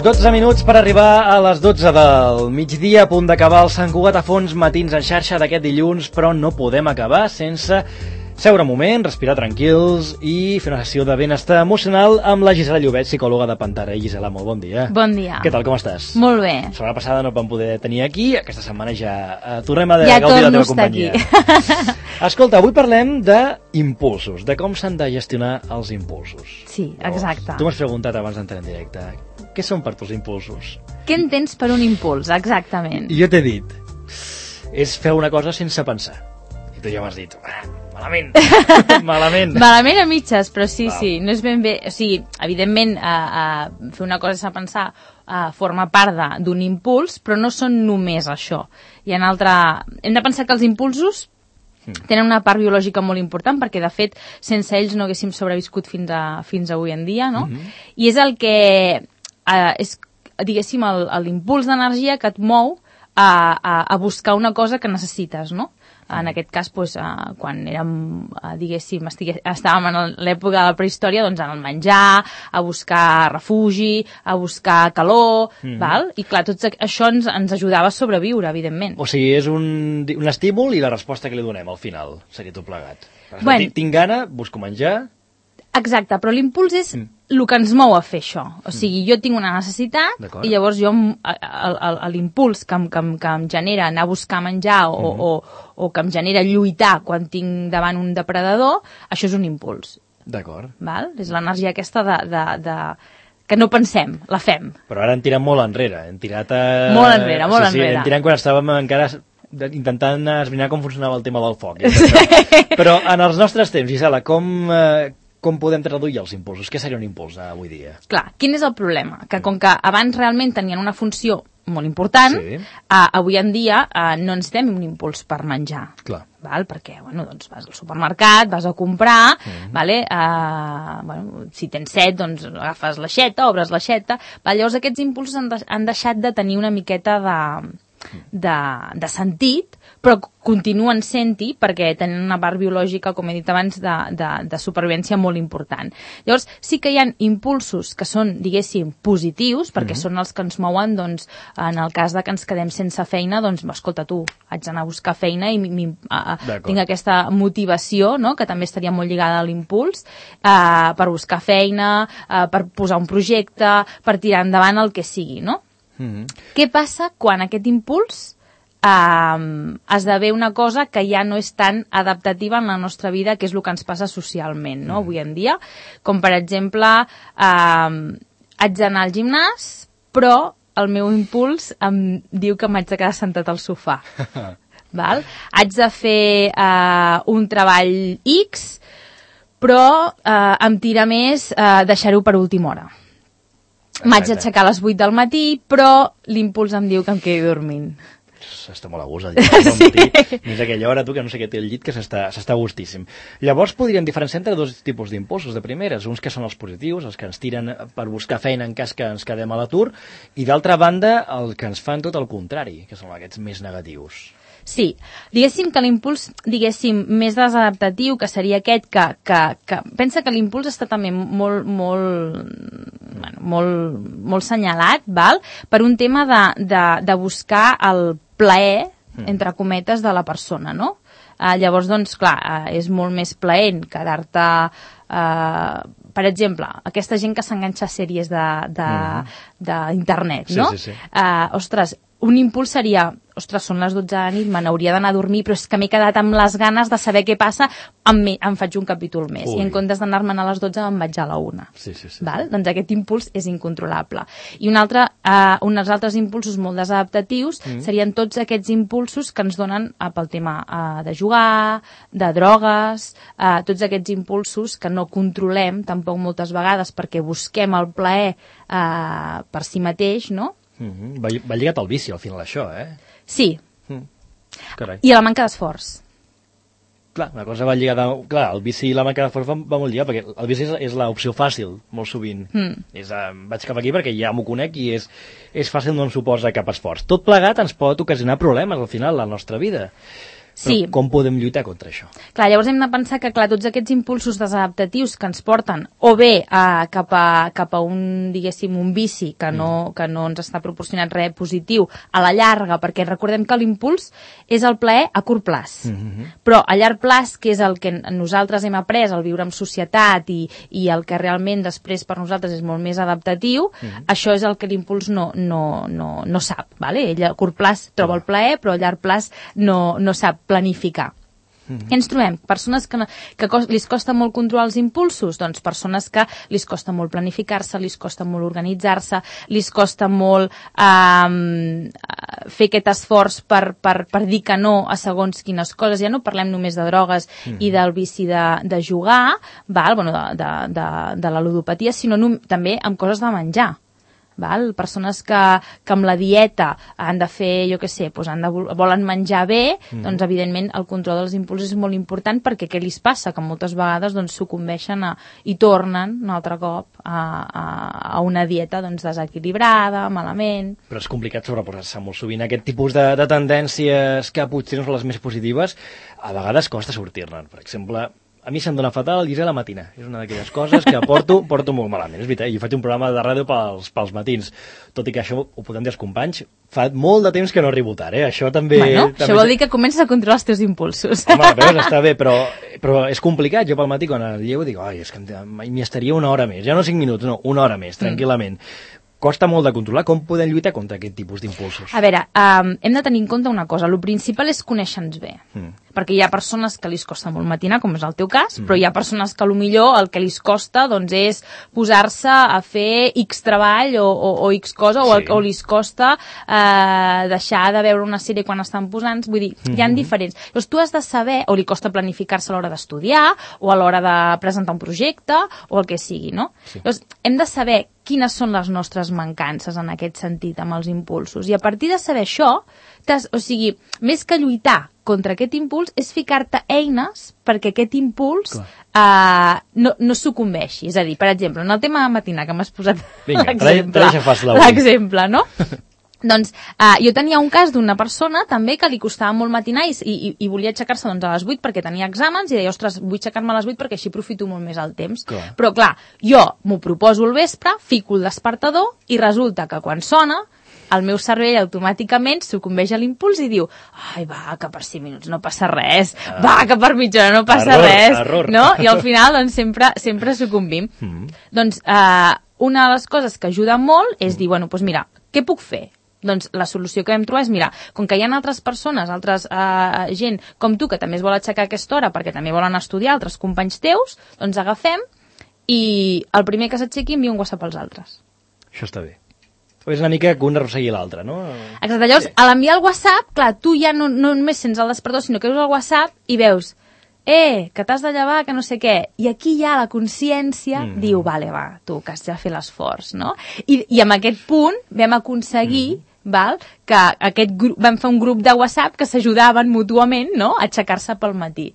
12 minuts per arribar a les 12 del migdia, a punt d'acabar el Sant Cugat a fons matins en xarxa d'aquest dilluns, però no podem acabar sense seure un moment, respirar tranquils i fer una sessió de benestar emocional amb la Gisela Llobet, psicòloga de Pantara. Gisela, molt bon dia. Bon dia. Què tal, com estàs? Molt bé. La setmana passada no vam poder tenir aquí, aquesta setmana ja tornem a gaudir la teva companyia. Escolta, avui parlem d'impulsos, de com s'han de gestionar els impulsos. Sí, exacte. Tu m'has preguntat abans d'entrar en directe, què són per tu els impulsos? Què entens per un impuls, exactament? I jo t'he dit, és fer una cosa sense pensar. I tu ja m'has dit, malament, malament. Malament a mitges, però sí, sí, no és ben bé... O sigui, evidentment, fer una cosa sense pensar forma part d'un impuls, però no són només això. Hi ha hem de pensar que els impulsos tenen una part biològica molt important, perquè, de fet, sense ells no haguéssim sobreviscut fins avui en dia, no? I és el que... és, diguéssim, l'impuls d'energia que et mou a buscar una cosa que necessites, no? En aquest cas, doncs, quan érem, diguéssim, estàvem en l'època de la prehistòria, doncs, en el menjar, a buscar refugi, a buscar calor, val? I clar, tot això ens ajudava a sobreviure, evidentment. O sigui, és un estímul i la resposta que li donem al final, seria tot plegat. Bueno, tinc gana, busco menjar... Exacte, però l'impuls és el que ens mou a fer això. O sigui, jo tinc una necessitat i llavors jo l'impuls que em genera anar a buscar menjar o que em genera lluitar quan tinc davant un depredador, això és un impuls. D'acord. És l'energia aquesta que no pensem, la fem. Però ara hem tirat molt enrere. Hem tirat molt enrere, molt enrere. Hem tirat quan estàvem encara intentant esbrinar com funcionava el tema del foc. Però en els nostres temps, Gisela, com podem traduir els impulsos? Què seria un impuls avui dia? Clar, quin és el problema? Que com que abans realment tenien una funció molt important, avui en dia no ens fem un impuls per menjar. Clar. Perquè doncs vas al supermercat, vas a comprar, si tens set, doncs agafes l'aixeta, obres l'aixeta. Llavors aquests impulsos han deixat de tenir una miqueta de sentit, però continuen sent-hi perquè tenen una part biològica, com he dit abans, de supervivència molt important. Llavors, sí que hi ha impulsos que són, diguéssim, positius, perquè són els que ens mouen, doncs, en el cas de que ens quedem sense feina, doncs, escolta, tu, haig d'anar a buscar feina i tinc aquesta motivació, no?, que també estaria molt lligada a l'impuls, per buscar feina, per posar un projecte, per tirar endavant el que sigui, no? Què passa quan aquest impuls esdevé una cosa que ja no és tan adaptativa en la nostra vida, que és el que ens passa socialment, no?, avui en dia, com per exemple haig d'anar al gimnàs, però el meu impuls em diu que m'haig de quedar sentat al sofà. Haig de fer un treball X, però em tira més deixar-ho per última hora. M'haig d'aixecar a les 8 del matí, però l'impuls em diu que em quedi dormint. Està molt a gust el llit del matí. Fins a aquella hora, tu, que no sé què té el llit, que s'està gustíssim. Llavors podríem diferenciar entre dos tipus d'impulsos de primeres. Uns que són els positius, els que ens tiren per buscar feina en cas que ens quedem a l'atur, i d'altra banda, els que ens fan tot el contrari, que són aquests més negatius. Sí, diguéssim que l'impuls, més desadaptatiu, que seria aquest que pensa que l'impuls està també molt senyalat, per un tema de buscar el plaer, entre cometes, de la persona, no? Llavors, doncs, clar, és molt més plaent quedar-te... per exemple, aquesta gent que s'enganxa a sèries d'internet, no? Ostres, un impuls seria, ostres, són les 12 de la nit, me n'hauria d'anar a dormir, però és que m'he quedat amb les ganes de saber què passa, em faig un capítol més. I en comptes d'anar-me'n a les 12 em vaig a la 1. Doncs aquest impuls és incontrolable. I uns altres impulsos molt desadaptatius serien tots aquests impulsos que ens donen pel tema de jugar, de drogues, tots aquests impulsos que no controlem tampoc moltes vegades perquè busquem el plaer per si mateix, no? Va lligat al vici, al final, això, Sí. I a la manca d'esforç. Clar, una cosa va lligada... Clar, el vici i la manca d'esforç va molt lligat, perquè el vici és l'opció fàcil, molt sovint. Vaig cap aquí perquè ja m'ho conec i és fàcil, no em suposa cap esforç. Tot plegat ens pot ocasionar problemes, al final, a la nostra vida. Sí. Però com podem lluitar contra això? Clar, llavors hem de pensar que, clar, tots aquests impulsos desadaptatius que ens porten o bé cap a un, diguéssim, un vici que no ens està proporcionant res positiu a la llarga, perquè recordem que l'impuls és el plaer a curt plaç. Però a llarg plaç, que és el que nosaltres hem après al viure en societat i el que realment després per nosaltres és molt més adaptatiu, això és el que l'impuls no sap, vale? Ell a curt plaç troba el plaer, però a llarg plaç no sap planificar. Què ens trobem? Persones que li costa molt controlar els impulsos? Doncs persones que li costa molt planificar-se, li costa molt organitzar-se, li costa molt fer aquest esforç per dir que no a segons quines coses. Ja no parlem només de drogues i del vici de jugar, bueno, de la ludopatia, sinó també amb coses de menjar. Persones que amb la dieta han de fer, jo què sé, volen menjar bé, doncs evidentment el control dels impulsos és molt important, perquè què li passa? Que moltes vegades sucumbeixen i tornen un altre cop a una dieta desequilibrada, malament. Però és complicat sobreposar-se molt sovint. Aquest tipus de tendències que potser no són les més positives, a vegades costa sortir-ne. Per exemple, a mi se'm dona fatal el guisar a la matina. És una d'aquelles coses que porto molt malament. És veritat, jo faig un programa de ràdio pels matins. Tot i que això ho podem dir els companys, fa molt de temps que no arribo tard, Això també... Això vol dir que comences a controlar els teus impulsos. Home, veus, està bé, però és complicat. Jo pel matí, quan el llevo, dic, és que m'hi estaria una hora més. Ja no 5 minuts, no, una hora més, tranquil·lament. Costa molt de controlar. Com podem lluitar contra aquest tipus d'impulsos? A veure, hem de tenir en compte una cosa. El principal és conèixer-nos bé. Perquè hi ha persones que li costa molt matinar, com és el teu cas, però hi ha persones que millor el que li costa és posar-se a fer X treball o X cosa, o li costa deixar de veure una sèrie quan estan posant. Vull dir, hi ha diferents. Llavors tu has de saber, o li costa planificar-se a l'hora d'estudiar, o a l'hora de presentar un projecte, o el que sigui, no? Llavors hem de saber quines són les nostres mancances en aquest sentit amb els impulsos. I a partir de saber això, o sigui, més que lluitar contra aquest impuls, és ficar-te eines perquè aquest impuls no sucumbeixi. És a dir, per exemple, en el tema de matinar, que m'has posat l'exemple, no? Doncs jo tenia un cas d'una persona també que li costava molt matinar i volia aixecar-se a les 8 perquè tenia exàmens i deia, ostres, vull aixecar-me a les 8 perquè així aprofito molt més el temps. Però clar, jo m'ho proposo al vespre, fico el despertador i resulta que quan sona el meu cervell automàticament sucumbeix a l'impuls i diu, ai, va, que per 5 minuts no passa res, va, que per mitja hora no passa res, no? I al final, doncs, sempre sucumbim. Doncs, una de les coses que ajuda molt és dir, bueno, doncs mira, què puc fer? Doncs la solució que vam trobar és, mira, com que hi ha altres persones, altres gent com tu, que també es vol aixecar a aquesta hora perquè també volen estudiar, altres companys teus, doncs agafem i el primer que s'aixequi envia un WhatsApp als altres. Això està bé. És una mica que un arrossegui l'altre, no? Exacte, llavors, a l'enviar el WhatsApp, clar, tu ja no només sents el despertador, sinó que veus el WhatsApp i veus, que t'has de llevar, que no sé què. I aquí ja la consciència diu, vale, va, tu, que has de fer l'esforç, no? I amb aquest punt vam aconseguir que vam fer un grup de WhatsApp que s'ajudaven mútuament, no?, a aixecar-se pel matí.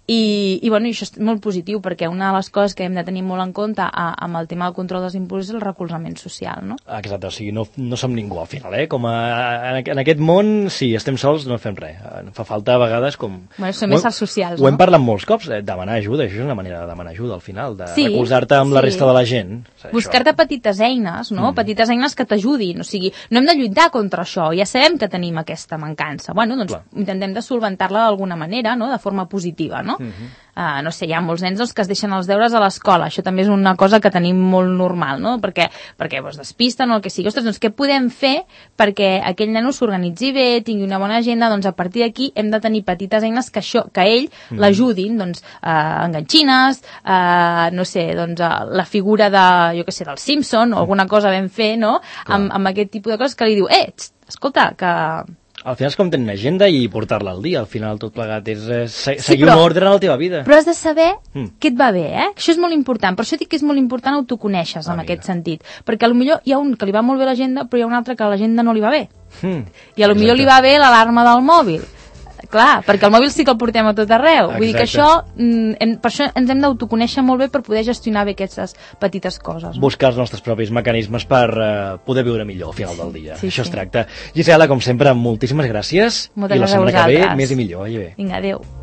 I bueno, això és molt positiu, perquè una de les coses que hem de tenir molt en compte amb el tema del control dels impulsos és el recolzament social, no? Exacte, o sigui, no som ningú al final, Com en aquest món, si estem sols no fem res. Fa falta a vegades com... Bueno, som éssers socials, no? Ho hem parlat molts cops, demanar ajuda, això és una manera de demanar ajuda al final, de recolzar-te amb la resta de la gent. Buscar-te petites eines, no? Petites eines que t'ajudin, o sigui, no hem de lluitar contra això, ja sabem que tenim aquesta mancança. Bueno, doncs intentem de solventar-la d'alguna manera, no?, de forma positiva, no? No sé, hi ha molts nens que es deixen els deures a l'escola, això també és una cosa que tenim molt normal, no? Perquè es despisten o el que sigui. Ostres, doncs què podem fer perquè aquell nano s'organitzi bé, tingui una bona agenda? Doncs a partir d'aquí hem de tenir petites eines que ell l'ajudin, doncs enganxines, no sé, doncs la figura de, jo què sé, del Simpson o alguna cosa vam fer, no? Amb aquest tipus de coses que li diu, escolta, que... Al final és com tenir una agenda i portar-la al dia. Al final tot plegat és seguir un ordre en la teva vida. Però has de saber què et va bé, Això és molt important. Per això dic que és molt important autoconèixer-se en aquest sentit. Perquè potser hi ha un que li va molt bé l'agenda, però hi ha un altre que a l'agenda no li va bé. I potser li va bé l'alarma del mòbil. Clar, perquè el mòbil sí que el portem a tot arreu. Exacte. Vull dir que això, per això ens hem d'autoconèixer molt bé per poder gestionar bé aquestes petites coses. No? Buscar els nostres propis mecanismes per poder viure millor al final del dia. Sí, això sí. es tracta. Gisela, com sempre, moltíssimes gràcies. Moltes I la gràcies a setmana que ve, vosaltres. més i millor. Vinga, adéu.